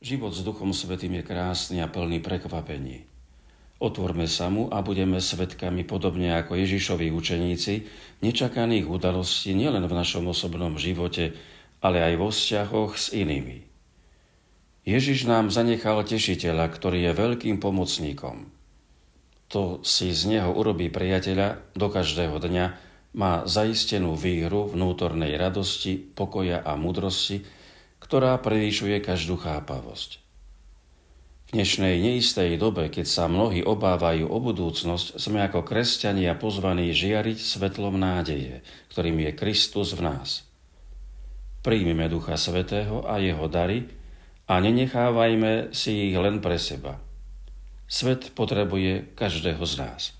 Život s Duchom Svätým je krásny a plný prekvapení. Otvorme sa mu a budeme svedkami, podobne ako Ježišovi učeníci, nečakaných udalostí nielen v našom osobnom živote, ale aj vo vzťahoch s inými. Ježiš nám zanechal tešiteľa, ktorý je veľkým pomocníkom. To si z neho urobí priateľa do každého dňa, má zaistenú výhru vnútornej radosti, pokoja a múdrosti, ktorá prevýšuje každú chápavosť. V dnešnej neistej dobe, keď sa mnohí obávajú o budúcnosť, sme ako kresťania pozvaní žiariť svetlom nádeje, ktorým je Kristus v nás. Príjmime Ducha Svätého a jeho dary a nenechávajme si ich len pre seba. Svet potrebuje každého z nás.